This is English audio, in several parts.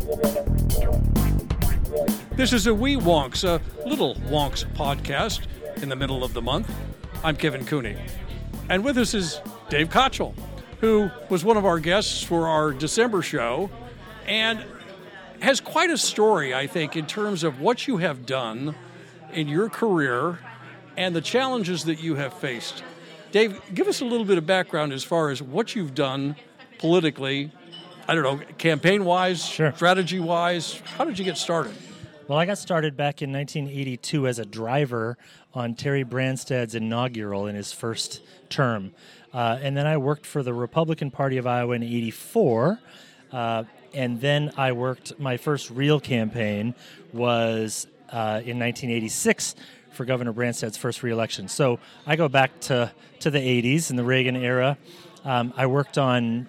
This is a Wee Wonks, a Little Wonks podcast in the middle of the month. I'm Kevin Cooney. And with us is Dave Kochel, who was one of our guests for our December show and has quite a story, I think, in terms of what you have done in your career and the challenges that you have faced. Dave, give us a little bit of background as far as what you've done politically, I don't know, campaign-wise, Sure. strategy-wise. How did you get started? Well, I got started back in 1982 as a driver on Terry Branstad's inaugural in his first term. And then I worked for the Republican Party of Iowa in 84. And then I worked, my first real campaign was in 1986 for Governor Branstad's first reelection. So I go back to the 80s in the Reagan era. I worked on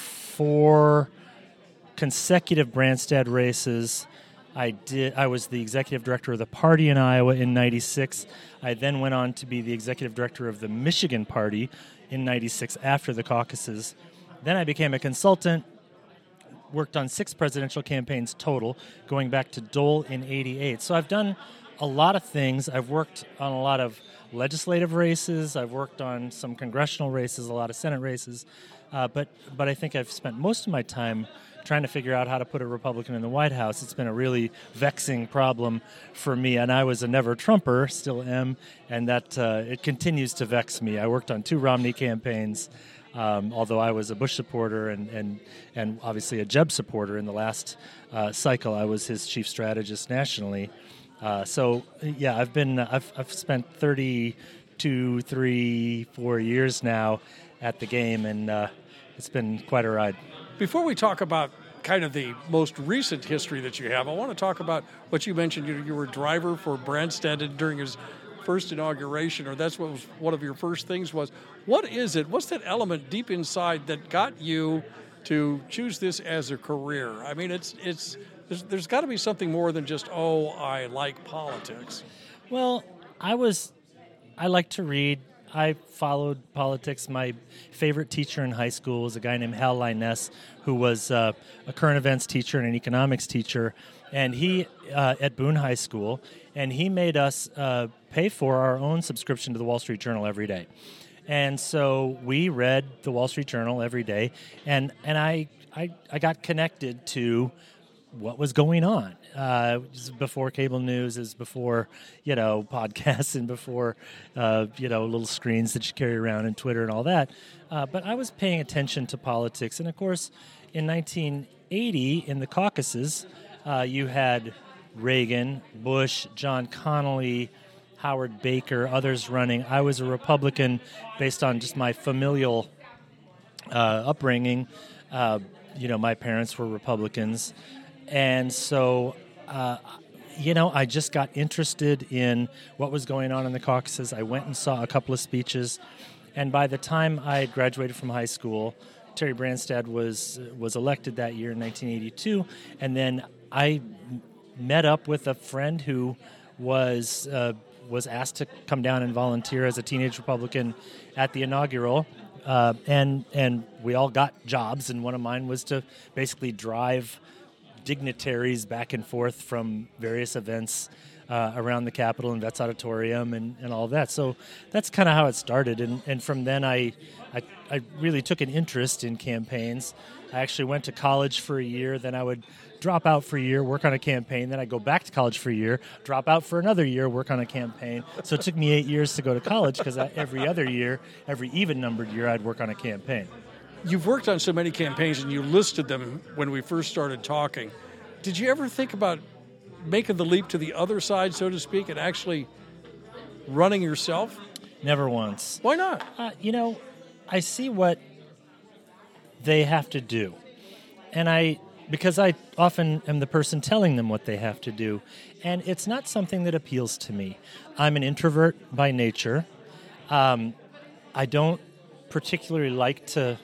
4 consecutive Branstad races. I was the executive director of the party in Iowa in 96. I then went on to be the executive director of the Michigan party in 96 after the caucuses. Then I became a consultant, worked on 6 presidential campaigns total, going back to Dole in 88. So I've done a lot of things. I've worked on a lot of legislative races. I've worked on some congressional races, a lot of Senate races. But I think I've spent most of my time trying to figure out how to put a Republican in the White House. It's been a really vexing problem for me, and I was a never-Trumper, still am, and that it continues to vex me. I worked on 2 Romney campaigns, although I was a Bush supporter and obviously a Jeb supporter in the last cycle. I was his chief strategist nationally. So yeah, I've spent 32, 3, 4 years now at the game, and it's been quite a ride. Before we talk about kind of the most recent history that you have, I want to talk about what you mentioned. You were a driver for Branstad during his first inauguration, or that's what was one of your first things was. What is it? What's that element deep inside that got you to choose this as a career? I mean, there's got to be something more than just, I like politics. Well, I like to read. I followed politics. My favorite teacher in high school was a guy named Hal Liness, who was a current events teacher and an economics teacher, and he at Boone High School, and he made us pay for our own subscription to the Wall Street Journal every day. And so we read the Wall Street Journal every day, and I got connected to what was going on. Before cable news, is before, podcasts and before, little screens that you carry around and Twitter and all that. But I was paying attention to politics. And, of course, in 1980, in the caucuses, you had Reagan, Bush, John Connally, Howard Baker, others running. I was a Republican based on just my familial upbringing. My parents were Republicans. And so, I just got interested in what was going on in the caucuses. I went and saw a couple of speeches. And by the time I had graduated from high school, Terry Branstad was elected that year in 1982. And then I met up with a friend who was asked to come down and volunteer as a teenage Republican at the inaugural. And we all got jobs, and one of mine was to basically drive dignitaries back and forth from various events around the Capitol and Vets Auditorium and all of that. So that's kind of how it started. And from then I really took an interest in campaigns. I actually went to college for a year. Then I would drop out for a year, work on a campaign. Then I'd go back to college for a year, drop out for another year, work on a campaign. So it took me 8 years to go to college because every other year, every even-numbered year, I'd work on a campaign. You've worked on so many campaigns, and you listed them when we first started talking. Did you ever think about making the leap to the other side, so to speak, and actually running yourself? Never once. Why not? I see what they have to do. And because I often am the person telling them what they have to do. And it's not something that appeals to me. I'm an introvert by nature. I don't particularly like to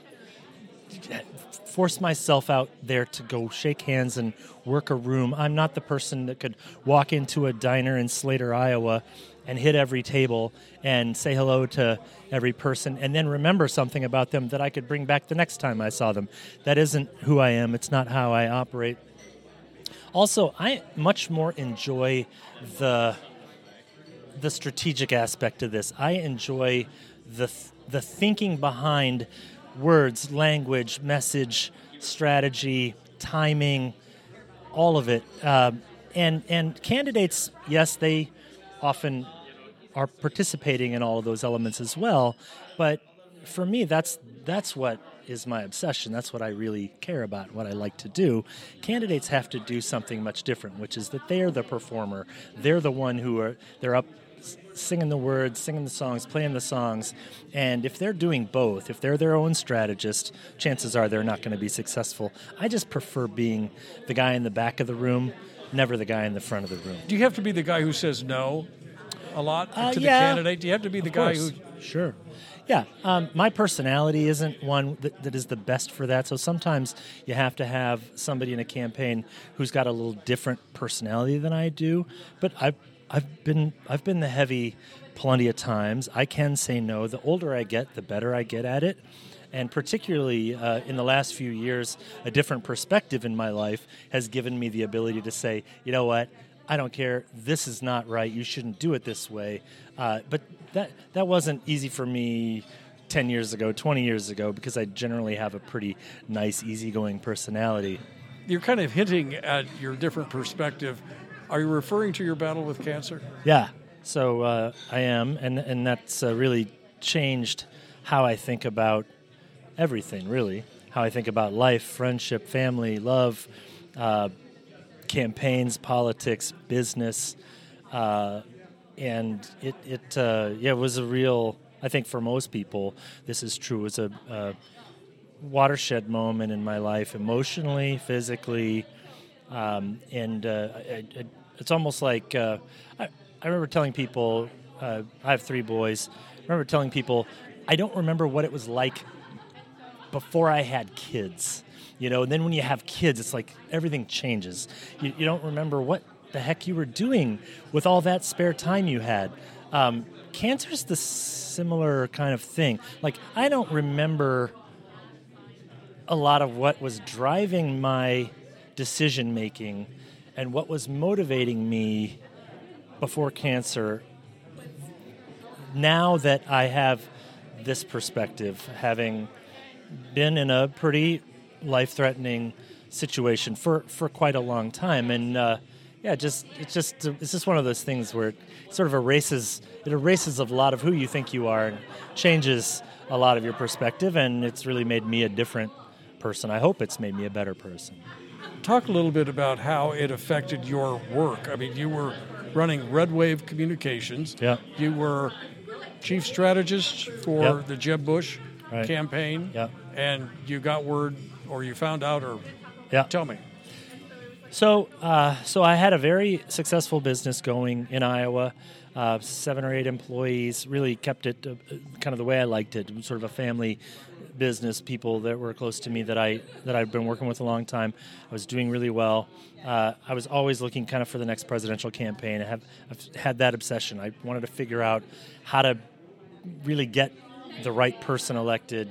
force myself out there to go shake hands and work a room. I'm not the person that could walk into a diner in Slater, Iowa, and hit every table and say hello to every person and then remember something about them that I could bring back the next time I saw them. That isn't who I am. It's not how I operate. Also, I much more enjoy the strategic aspect of this. I enjoy the thinking behind words, language, message, strategy, timing, all of it. And candidates, yes, they often are participating in all of those elements as well. But for me, that's what is my obsession. That's what I really care about, what I like to do. Candidates have to do something much different, which is that they're the performer. They're the one they're up singing the words, singing the songs, playing the songs. And if they're doing both, if they're their own strategist, chances are they're not going to be successful. I just prefer being the guy in the back of the room, never the guy in the front of the room. Do you have to be the guy who says no a lot to the yeah, candidate? Do you have to be the guy who... Sure. Yeah, my personality isn't one that is the best for that. So sometimes you have to have somebody in a campaign who's got a little different personality than I do. But I've been the heavy plenty of times. I can say no. The older I get, the better I get at it. And particularly in the last few years, a different perspective in my life has given me the ability to say, you know what, I don't care. This is not right. You shouldn't do it this way. But that wasn't easy for me 10 years ago, 20 years ago, because I generally have a pretty nice, easygoing personality. You're kind of hinting at your different perspective. Are you referring to your battle with cancer? Yeah. So I am, and that's really changed how I think about everything, really. How I think about life, friendship, family, love, campaigns, politics, business, and it was a real, I think for most people, this is true, it was a watershed moment in my life, emotionally, physically, and it's almost like, I remember telling people, I have 3 boys, I remember telling people, I don't remember what it was like before I had kids. You know, and then when you have kids, it's like everything changes. You don't remember what the heck you were doing with all that spare time you had. Cancer's the similar kind of thing. Like, I don't remember a lot of what was driving my decision-making and what was motivating me before cancer. Now that I have this perspective, having been in a pretty life-threatening situation for quite a long time, and it's just one of those things where it sort of erases a lot of who you think you are and changes a lot of your perspective, and it's really made me a different person. I hope it's made me a better person. Talk a little bit about how it affected your work. I mean, you were running Red Wave Communications. Yeah. You were chief strategist for the Jeb Bush campaign. Yeah. And you got word, or you found out, or tell me. So I had a very successful business going in Iowa, 7 or 8 employees, really kept it kind of the way I liked it, sort of a family business, people that were close to me that I've been working with a long time. I was doing really well. I was always looking kind of for the next presidential campaign. I've had that obsession. I wanted to figure out how to really get the right person elected.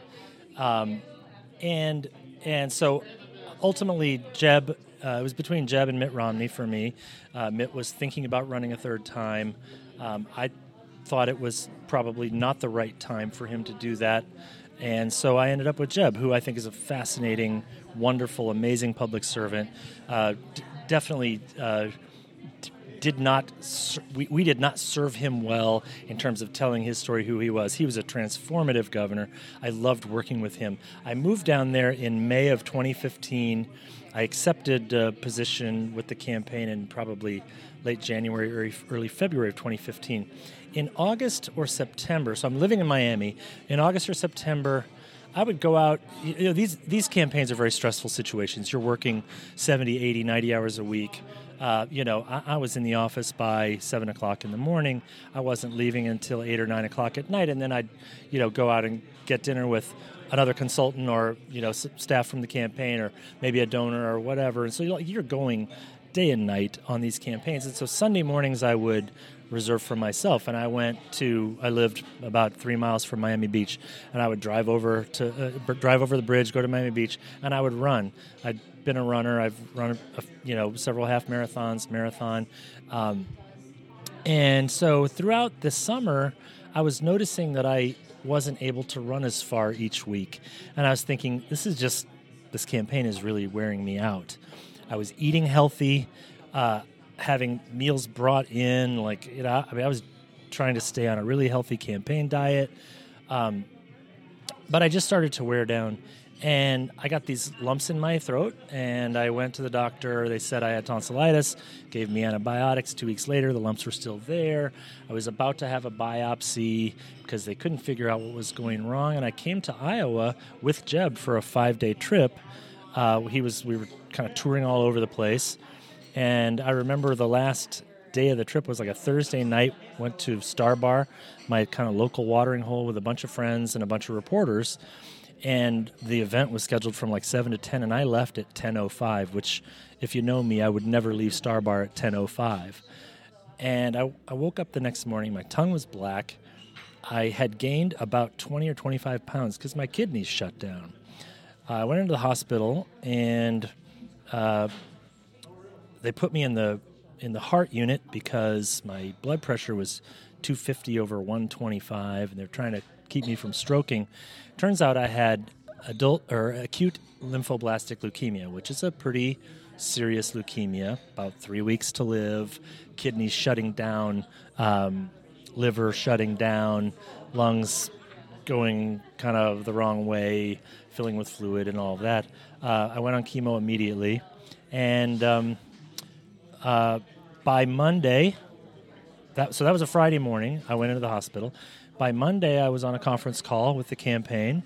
And so ultimately Jeb, it was between Jeb and Mitt Romney for me. Mitt was thinking about running a third time. I thought it was probably not the right time for him to do that. And so I ended up with Jeb, who I think is a fascinating, wonderful, amazing public servant. Definitely we did not serve him well in terms of telling his story, who he was. He was a transformative governor. I loved working with him. I moved down there in May of 2015. I accepted a position with the campaign in probably late January or early February of 2015. In August or September, so I'm living in Miami, in August or September, I would go out. You know, these campaigns are very stressful situations. You're working 70, 80, 90 hours a week. I was in the office by 7 o'clock in the morning. I wasn't leaving until 8 or 9 o'clock at night, and then I'd, go out and get dinner with another consultant or, staff from the campaign or maybe a donor or whatever. And so you're going day and night on these campaigns. And so Sunday mornings I would reserve for myself, and I lived about 3 miles from Miami Beach, and I would drive over the bridge, go to Miami Beach, and I would run. I'd been a runner. I've run, several half marathons, marathon. And so throughout the summer, I was noticing that I wasn't able to run as far each week. And I was thinking, this campaign is really wearing me out. I was eating healthy, having meals brought in. I was trying to stay on a really healthy campaign diet. But I just started to wear down. And I got these lumps in my throat, and I went to the doctor. They said I had tonsillitis, gave me antibiotics. 2 weeks later, the lumps were still there. I was about to have a biopsy because they couldn't figure out what was going wrong. And I came to Iowa with Jeb for a 5-day trip. We were kind of touring all over the place. And I remember the last day of the trip was like a Thursday night. Went to Star Bar, my kind of local watering hole, with a bunch of friends and a bunch of reporters. And the event was scheduled from like 7 to 10, and I left at 10:05, which, if you know me, I would never leave Star Bar at 10:05. And I woke up the next morning. My tongue was black. I had gained about 20 or 25 pounds because my kidneys shut down. I went into the hospital, and they put me in the heart unit because my blood pressure was 250/125, and they're trying to keep me from stroking. Turns out I had acute lymphoblastic leukemia, which is a pretty serious leukemia, about 3 weeks to live, kidneys shutting down, liver shutting down, lungs going kind of the wrong way, filling with fluid and all of that. I went on chemo immediately, and by Monday, that was a Friday morning, I went into the hospital. By Monday, I was on a conference call with the campaign.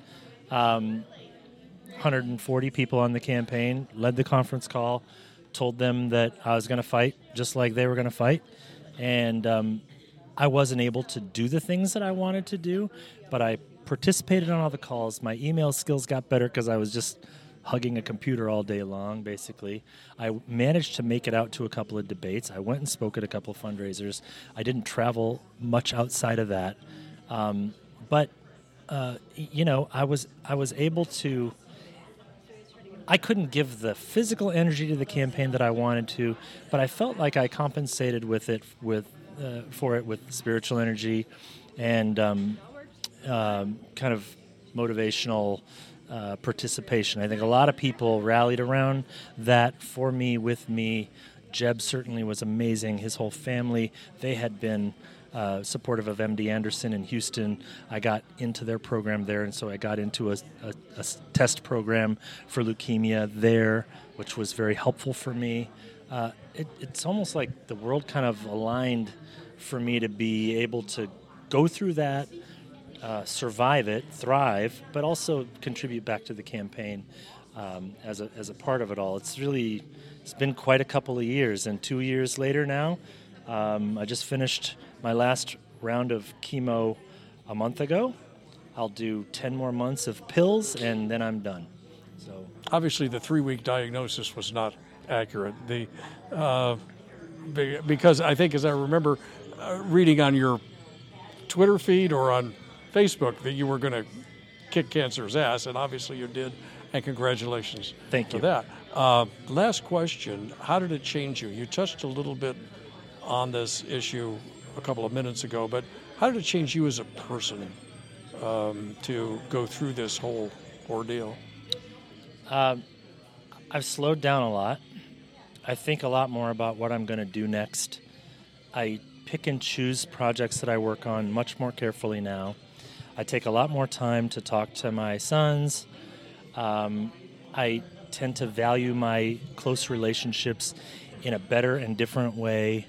140 people on the campaign, led the conference call, told them that I was going to fight just like they were going to fight. And I wasn't able to do the things that I wanted to do, but I participated on all the calls. My email skills got better because I was just hugging a computer all day long, basically. I managed to make it out to a couple of debates. I went and spoke at a couple of fundraisers. I didn't travel much outside of that. But I was able to. I couldn't give the physical energy to the campaign that I wanted to, but I felt like I compensated for it with spiritual energy and kind of motivational participation. I think a lot of people rallied around that for me, with me. Jeb certainly was amazing. His whole family, they had been supportive of MD Anderson in Houston. I got into their program there, and so I got into a test program for leukemia there, which was very helpful for me. It's almost like the world kind of aligned for me to be able to go through that, survive it, thrive, but also contribute back to the campaign as a part of it all. It's been quite a couple of years, and 2 years later now, I just finished my last round of chemo a month ago. I'll do 10 more months of pills, and then I'm done. So obviously, the 3-week diagnosis was not accurate. Because I think, as I remember reading on your Twitter feed or on Facebook, that you were going to kick cancer's ass, and obviously you did. And congratulations. Thank you. For that. Last question: how did it change you? You touched a little bit on this issue a couple of minutes ago, but how did it change you as a person to go through this whole ordeal? I've slowed down a lot. I think a lot more about what I'm going to do next. I pick and choose projects that I work on much more carefully now. I take a lot more time to talk to my sons. I tend to value my close relationships in a better and different way.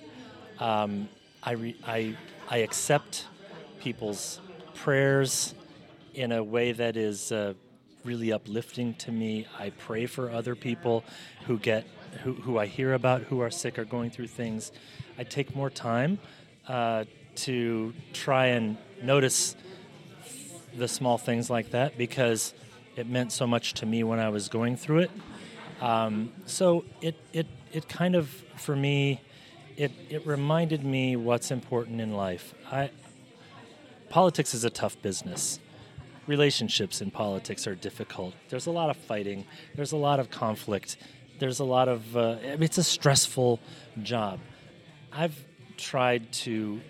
I accept people's prayers in a way that is really uplifting to me. I pray for other people who I hear about, who are sick or going through things. I take more time to try and notice the small things like that, because it meant so much to me when I was going through it. So it kind of, for me, it reminded me what's important in life. Politics is a tough business. Relationships in politics are difficult. There's a lot of fighting. There's a lot of conflict. there's a lot of it's a stressful job. I've tried to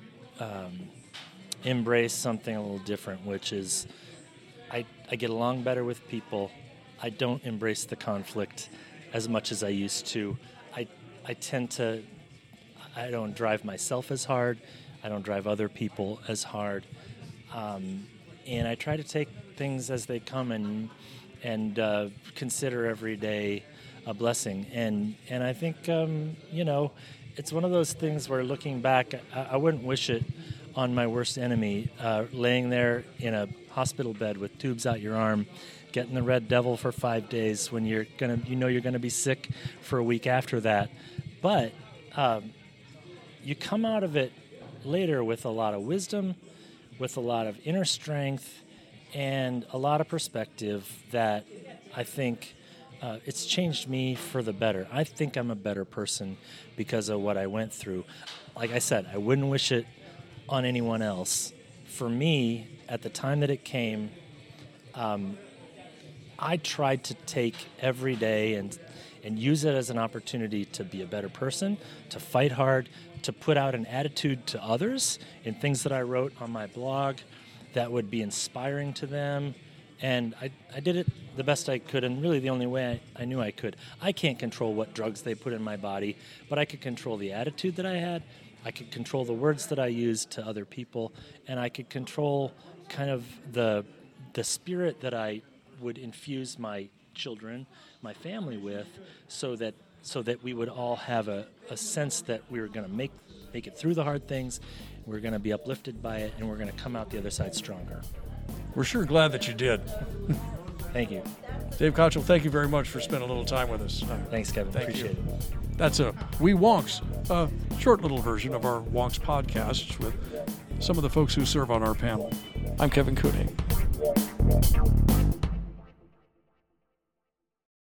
embrace something a little different, which is I get along better with people. I don't embrace the conflict as much as I used to. I tend to, I don't drive myself as hard. I don't drive other people as hard. And I try to take things as they come and consider every day a blessing. And I think, it's one of those things where looking back, I wouldn't wish it on my worst enemy, laying there in a hospital bed with tubes out your arm, getting the red devil for 5 days when you're gonna be sick for a week after that. But you come out of it later with a lot of wisdom, with a lot of inner strength, and a lot of perspective that I think it's changed me for the better. I think I'm a better person because of what I went through. Like I said, I wouldn't wish it on anyone else. For me, at the time that it came, I tried to take every day and use it as an opportunity to be a better person, to fight hard, to put out an attitude to others in things that I wrote on my blog that would be inspiring to them. And I did it the best I could, and really the only way I knew I could. I can't control what drugs they put in my body, but I could control the attitude that I had. I could control the words that I used to other people, and I could control kind of the spirit that I would infuse my children, my family with, so that we would all have a sense that we were going to make it through the hard things, we're going to be uplifted by it, and we're going to come out the other side stronger. We're sure glad that you did. Thank you. Dave Kochel, thank you very much for spending a little time with us. Thanks, Kevin. Appreciate it. That's We Wonks, a short little version of our Wonks podcasts with some of the folks who serve on our panel. I'm Kevin Cooney.